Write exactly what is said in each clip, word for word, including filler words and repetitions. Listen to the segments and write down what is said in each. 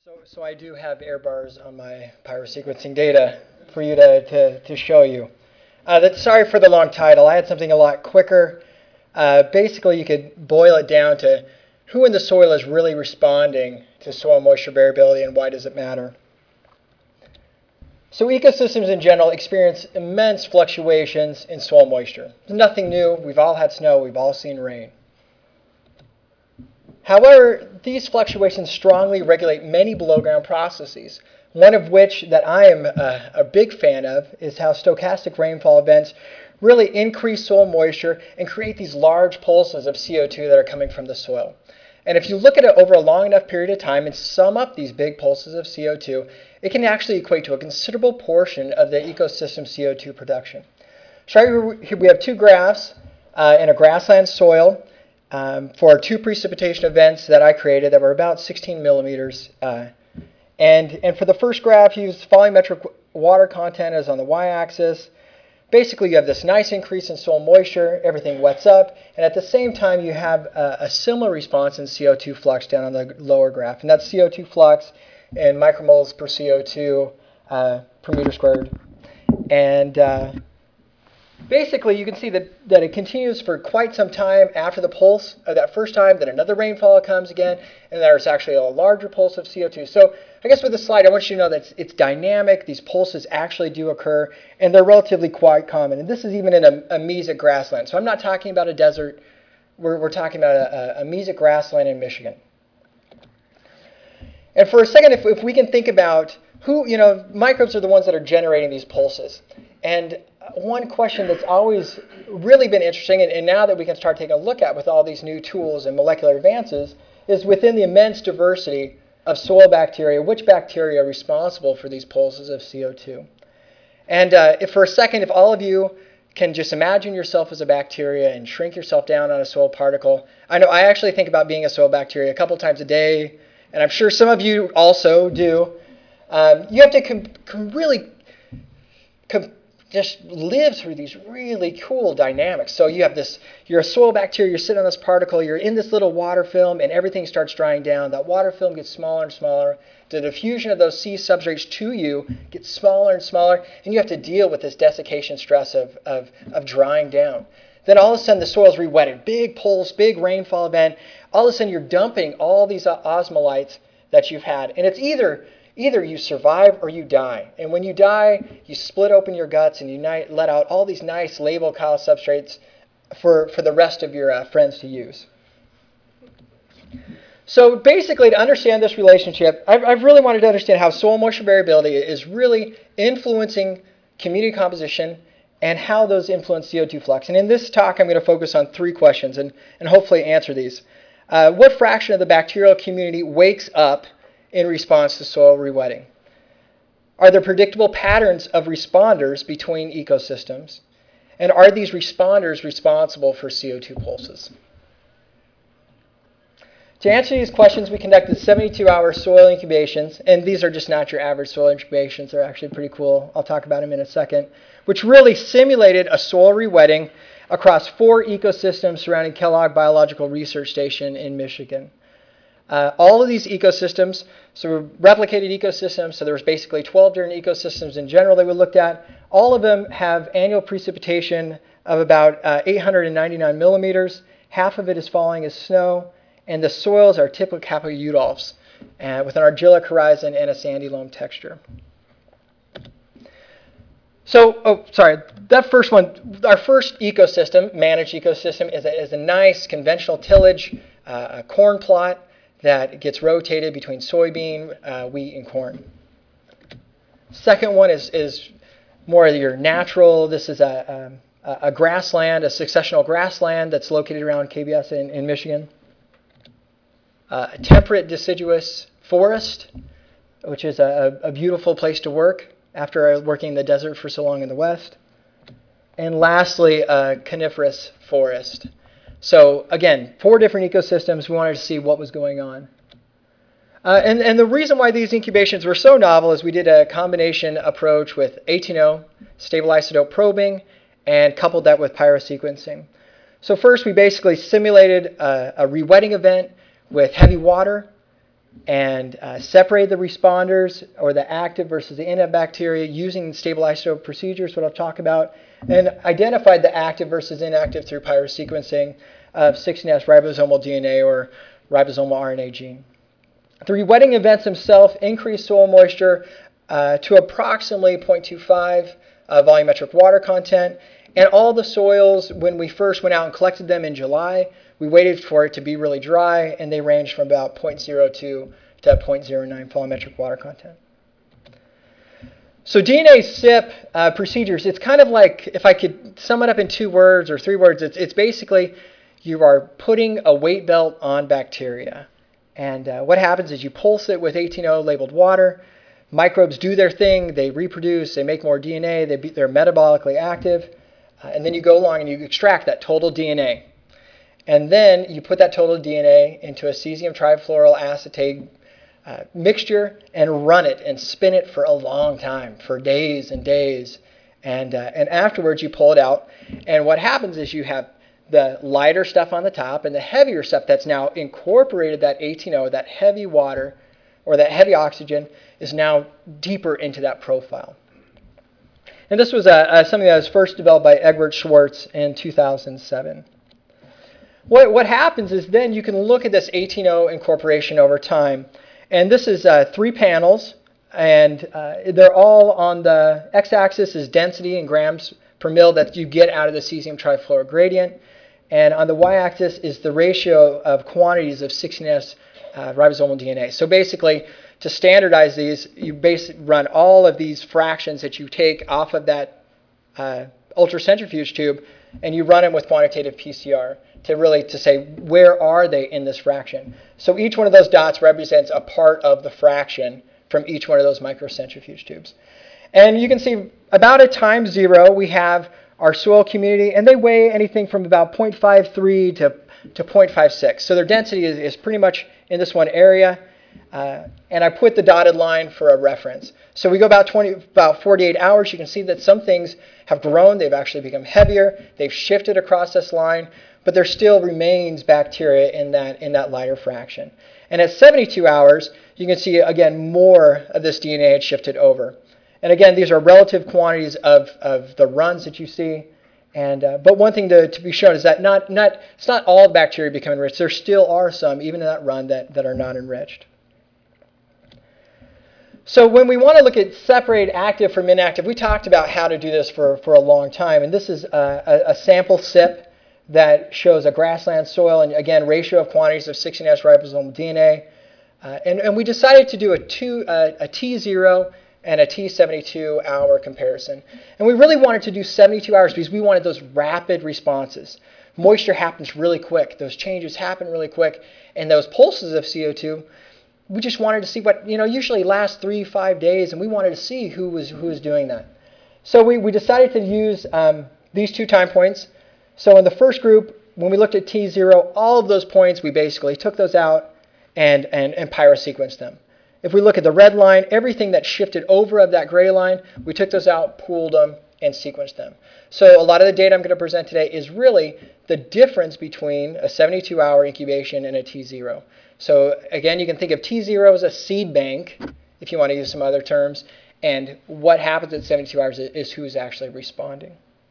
So, so I do have error bars on my pyrosequencing data for you to, to, to show you. Uh, that's, sorry for the long title. I had something a lot quicker. Uh, basically, you could boil it down to who in the soil is really responding to soil moisture variability and why does it matter. So ecosystems in general experience immense fluctuations in soil moisture. There's nothing new. We've all had snow. We've all seen rain. However, these fluctuations strongly regulate many below-ground processes, one of which that I am a, a big fan of is how stochastic rainfall events really increase soil moisture and create these large pulses of C O two that are coming from the soil. And if you look at it over a long enough period of time and sum up these big pulses of C O two, it can actually equate to a considerable portion of the ecosystem C O two production. So here we have two graphs uh, in a grassland soil. Um, for two precipitation events that I created that were about sixteen millimeters. Uh, and, and for the first graph, use volumetric water content as on the y-axis. Basically, you have this nice increase in soil moisture. Everything wets up. And at the same time, you have a, a similar response in C O two flux down on the lower graph. And that's C O two flux in micromoles per C O two uh, per meter squared. And uh, basically, you can see that, that it continues for quite some time after the pulse of that first time, then another rainfall comes again, and there's actually a larger pulse of C O two. So I guess with this slide, I want you to know that it's, it's dynamic. These pulses actually do occur, and they're relatively quite common. And this is even in a, a mesic grassland. So I'm not talking about a desert. We're, we're talking about a, a mesic grassland in Michigan. And for a second, if, if we can think about who, you know, microbes are the ones that are generating these pulses. And one question that's always really been interesting, and, and now that we can start taking a look at with all these new tools and molecular advances, is within the immense diversity of soil bacteria, which bacteria are responsible for these pulses of C O two. And uh, if for a second, if all of you can just imagine yourself as a bacteria and shrink yourself down on a soil particle. I know I actually think about being a soil bacteria a couple times a day, and I'm sure some of you also do. Um, you have to com com really com just live through these really cool dynamics. So you have this, you're a soil bacteria, you're sitting on this particle, you're in this little water film, and everything starts drying down. That water film gets smaller and smaller. The diffusion of those C substrates to you gets smaller and smaller, and you have to deal with this desiccation stress of, of, of drying down. Then all of a sudden the soil's re-wetted. Big pulse, big rainfall event. All of a sudden you're dumping all these osmolytes that you've had. And it's either Either you survive or you die. And when you die, you split open your guts and you let out all these nice label chyle substrates for, for the rest of your uh, friends to use. So basically, to understand this relationship, I've, I've really wanted to understand how soil moisture variability is really influencing community composition and how those influence C O two flux. And in this talk, I'm going to focus on three questions and, and hopefully answer these. Uh, what fraction of the bacterial community wakes up in response to soil rewetting? Are there predictable patterns of responders between ecosystems? And are these responders responsible for C O two pulses? To answer these questions, we conducted seventy-two hour soil incubations, and these are just not your average soil incubations. They're actually pretty cool. I'll talk about them in a second, which really simulated a soil rewetting across four ecosystems surrounding Kellogg Biological Research Station in Michigan. Uh, all of these ecosystems, so replicated ecosystems, so there was basically twelve different ecosystems in general that we looked at. All of them have annual precipitation of about uh, eight hundred ninety-nine millimeters. Half of it is falling as snow, and the soils are typical Kappa-Udolphs uh, with an argillic horizon and a sandy loam texture. So, oh, sorry, that first one, our first ecosystem, managed ecosystem, is a, is a nice conventional tillage, uh, a corn plot that gets rotated between soybean, uh, wheat, and corn. Second one is, is more of your natural. This is a, a, a grassland, a successional grassland that's located around K B S in, in Michigan. Uh, a temperate deciduous forest, which is a, a beautiful place to work after working in the desert for so long in the West. And lastly, a coniferous forest. So again, four different ecosystems. We wanted to see what was going on. Uh, and, and the reason why these incubations were so novel is we did a combination approach with eighteen O, stable isotope probing, and coupled that with pyrosequencing. So first, we basically simulated a, a rewetting event with heavy water. and uh, separated the responders, or the active versus the inactive bacteria, using stable isotope procedures, what I'll talk about, and identified the active versus inactive through pyrosequencing of sixteen S ribosomal D N A or ribosomal R N A gene. The rewetting events themselves increased soil moisture uh, to approximately zero point two five uh, volumetric water content. And all the soils, when we first went out and collected them in July, we waited for it to be really dry, and they ranged from about zero point zero two to zero point zero nine volumetric water content. So D N A S I P uh, procedures, it's kind of like, if I could sum it up in two words or three words, it's, it's basically you are putting a weight belt on bacteria. And uh, what happens is you pulse it with eighteen O labeled water. Microbes do their thing. They reproduce. They make more D N A. They be, they're metabolically active. Uh, and then you go along and you extract that total D N A. And then you put that total D N A into a cesium trifluoryl acetate uh, mixture and run it and spin it for a long time, for days and days. And, uh, and afterwards you pull it out. And what happens is you have the lighter stuff on the top and the heavier stuff that's now incorporated, that eighteen O, that heavy water or that heavy oxygen, is now deeper into that profile. And this was uh, uh, something that was first developed by Egbert Schwartz in two thousand seven. What, what happens is then you can look at this eighteen O incorporation over time. And this is uh, three panels, and uh, they're all on the x-axis is density in grams per mil that you get out of the cesium trifluoride gradient. And on the y-axis is the ratio of quantities of sixteen S uh, ribosomal D N A. So basically, to standardize these, you basically run all of these fractions that you take off of that uh, ultracentrifuge tube, and you run them with quantitative P C R to really to say where are they in this fraction. So each one of those dots represents a part of the fraction from each one of those microcentrifuge tubes. And you can see about at time zero, we have our soil community, and they weigh anything from about zero point five three to, to zero point five six. So their density is, is pretty much in this one area. Uh, and I put the dotted line for a reference. So we go about twenty, about forty-eight hours. You can see that some things have grown. They've actually become heavier. They've shifted across this line, but there still remains bacteria in that, in that lighter fraction. And at seventy-two hours, you can see, again, more of this D N A had shifted over. And again, these are relative quantities of, of the runs that you see. And, uh, but one thing to, to be shown is that not, not, it's not all bacteria become enriched. There still are some, even in that run, that, that are not enriched. So when we want to look at separate active from inactive, we talked about how to do this for, for a long time. And this is a, a, a sample S I P that shows a grassland soil, and again, ratio of quantities of sixteen S ribosomal D N A. Uh, and, and we decided to do a, two, uh, a T zero and a T seventy-two hour comparison. And we really wanted to do seventy-two hours because we wanted those rapid responses. Moisture happens really quick. Those changes happen really quick. And those pulses of C O two, we just wanted to see what, you know, usually lasts three, five days, and we wanted to see who was, who was doing that. So we, we decided to use um, these two time points. So in the first group, when we looked at T zero, all of those points, we basically took those out and, and, and pyrosequenced them. If we look at the red line, everything that shifted over of that gray line, we took those out, pooled them, and sequenced them. So a lot of the data I'm going to present today is really the difference between a seventy-two hour incubation and a T zero. So again, you can think of T zero as a seed bank, if you want to use some other terms, and what happens at seventy-two hours is who's actually responding.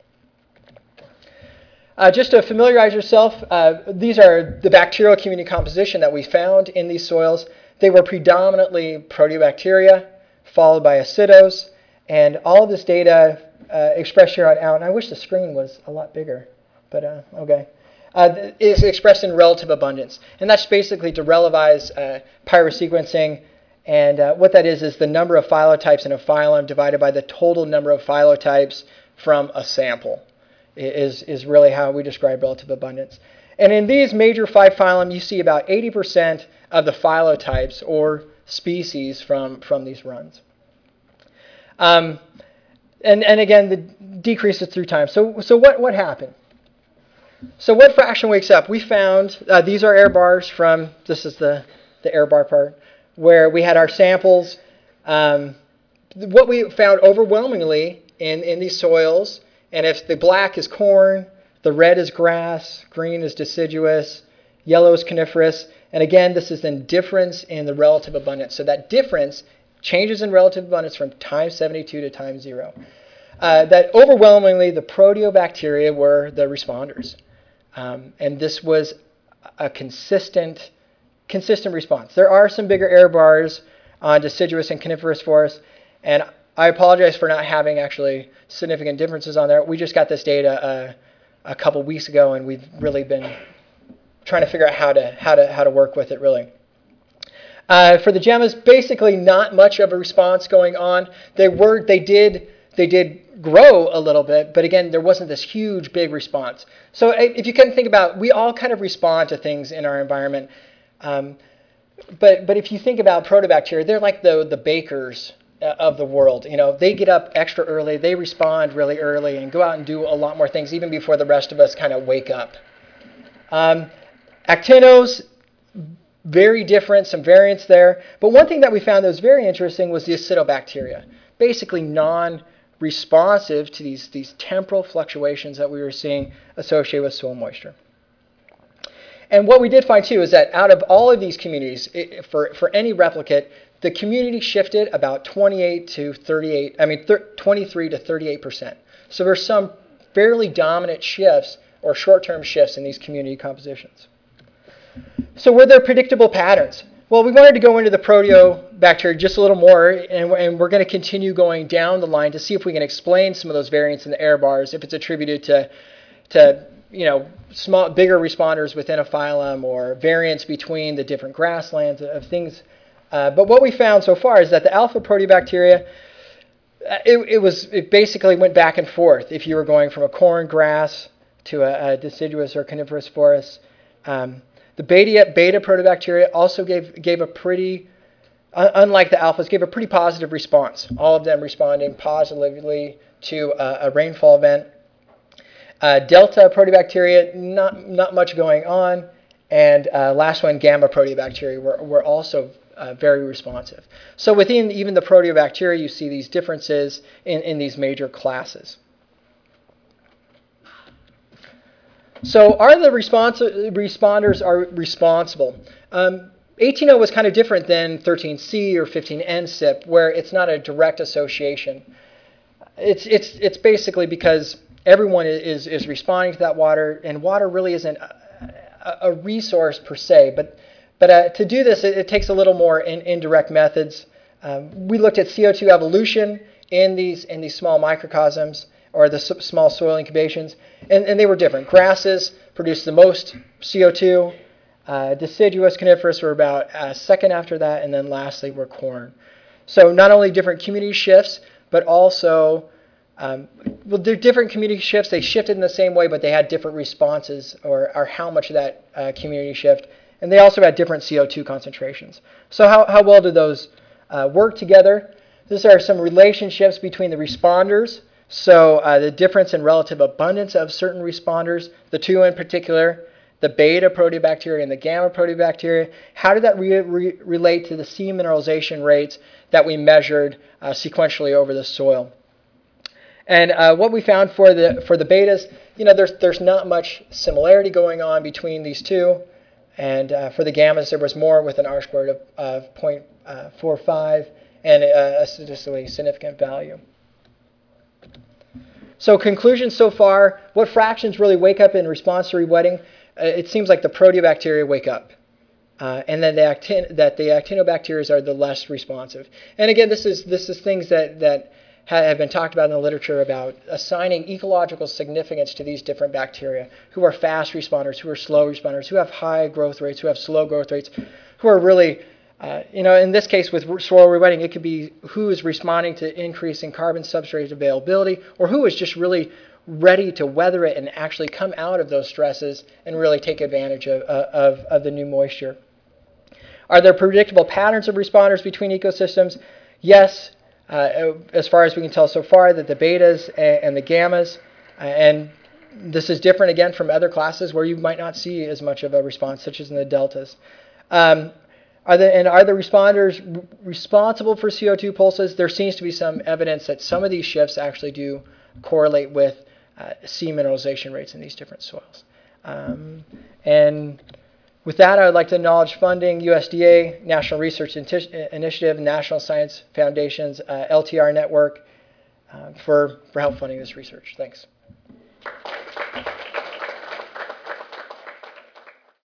Uh, just to familiarize yourself, uh, these are the bacterial community composition that we found in these soils. They were predominantly proteobacteria, followed by acidos, and all of this data uh, expressed here on out. And I wish the screen was a lot bigger, but uh, okay. Uh, is expressed in relative abundance. And that's basically to relativize uh, pyrosequencing. And uh, what that is is the number of phylotypes in a phylum divided by the total number of phylotypes from a sample is, is really how we describe relative abundance. And in these major five phylum, you see about eighty percent of the phylotypes or species from, from these runs. Um, and, and again, the decreases through time. So, so what, what happened? So what fraction wakes up? We found, uh, these are air bars from, this is the, the air bar part, where we had our samples. Um, what we found overwhelmingly in, in these soils, and if the black is corn, the red is grass, green is deciduous, yellow is coniferous, And again, this is then difference in the relative abundance. So that difference changes in relative abundance from time seventy-two to time zero. Uh, that overwhelmingly the proteobacteria were the responders. Um, and this was a consistent, consistent response. There are some bigger error bars on deciduous and coniferous forests, and I apologize for not having actually significant differences on there. We just got this data uh, a couple weeks ago, and we've really been trying to figure out how to how to how to work with it really. Uh, for the gemmas, basically not much of a response going on. They were they did they did grow a little bit, but again, there wasn't this huge big response. So if you can think about, we all kind of respond to things in our environment. Um, but but if you think about protobacteria, they're like the the bakers of the world. You know, they get up extra early, they respond really early, and go out and do a lot more things even before the rest of us kind of wake up. Um, actinos, very different, some variants there. But one thing that we found that was very interesting was the acidobacteria, basically non-responsive to these, these temporal fluctuations that we were seeing associated with soil moisture. And what we did find too is that out of all of these communities, it, for, for any replicate, the community shifted about twenty-eight to thirty-eight, I mean twenty-three to thirty-eight percent. So there's some fairly dominant shifts or short-term shifts in these community compositions. So were there predictable patterns? Well, we wanted to go into the proteobacteria just a little more, and, and we're going to continue going down the line to see if we can explain some of those variants in the error bars, if it's attributed to, to you know, small, bigger responders within a phylum or variants between the different grasslands of things. Uh, but what we found so far is that the alpha proteobacteria, uh, it, it was it basically went back and forth. If you were going from a corn grass to a, a deciduous or coniferous forest, um, the beta, beta protobacteria also gave gave a pretty, uh, unlike the alphas, gave a pretty positive response. All of them responding positively to uh, a rainfall event. Uh, delta protobacteria, not not much going on, and uh, last one, gamma proteobacteria, were were also Uh, very responsive. So within even the proteobacteria, you see these differences in, in these major classes. So are the response responders are responsible? Um, eighteen oh was kind of different than thirteen C or fifteen N S I P, where it's not a direct association. It's, it's, it's basically because everyone is, is responding to that water, and water really isn't a, a resource per se, but But uh, to do this, it, it takes a little more in, indirect methods. Um, we looked at C O two evolution in these in these small microcosms, or the s small soil incubations, and, and they were different. Grasses produced the most C O two. Uh, deciduous coniferous were about a second after that, and then lastly were corn. So not only different community shifts, but also, um, well, they're different community shifts. They shifted in the same way, but they had different responses, or, or how much of that uh, community shift. And they also had different C O two concentrations. So how, how well do those uh, work together? These are some relationships between the responders. So uh, the difference in relative abundance of certain responders, the two in particular, the beta proteobacteria and the gamma proteobacteria. How did that re re relate to the C mineralization rates that we measured uh, sequentially over the soil? And uh, what we found for the, for the betas, you know, there's, there's not much similarity going on between these two. And uh, for the gammas, there was more with an R squared of, of zero point four five and a, a statistically significant value. So conclusions so far, what fractions really wake up in response to rewetting? Uh, it seems like the proteobacteria wake up. Uh, and then the actin that the actinobacteria are the less responsive. And again, this is, this is things that, that have been talked about in the literature about assigning ecological significance to these different bacteria, who are fast responders, who are slow responders, who have high growth rates, who have slow growth rates, who are really, uh, you know, in this case with soil rewetting, it could be who is responding to increasing carbon substrate availability, or who is just really ready to weather it and actually come out of those stresses and really take advantage of, of, of the new moisture. Are there predictable patterns of responders between ecosystems? Yes. Uh, as far as we can tell so far, that the betas and, and the gammas, uh, and this is different again from other classes where you might not see as much of a response, such as in the deltas. Um, are the, and are the responders responsible for C O two pulses? There seems to be some evidence that some of these shifts actually do correlate with uh, C mineralization rates in these different soils. Um, and With that, I would like to acknowledge funding U S D A, National Research Initiative, National Science Foundation's uh, L T R network uh, for, for help funding this research. Thanks.